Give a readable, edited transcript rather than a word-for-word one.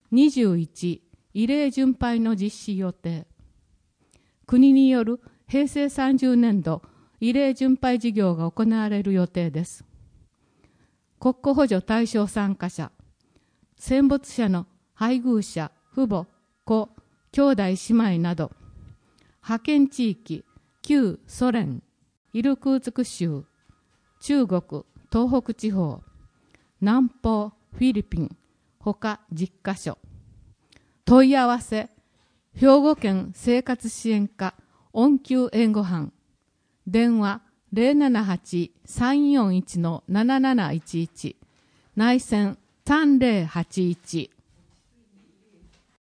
21、慰霊巡拝の実施予定。国による平成30年度慰霊巡拝事業が行われる予定です。国庫補助対象参加者、戦没者の配偶者、父母、子、兄弟姉妹など、派遣地域、旧ソ連、イルクーツク州、中国、東北地方、南方、フィリピン、他10カ所。問い合わせ、兵庫県生活支援課恩給援護班、電話 078-341-7711、内線3081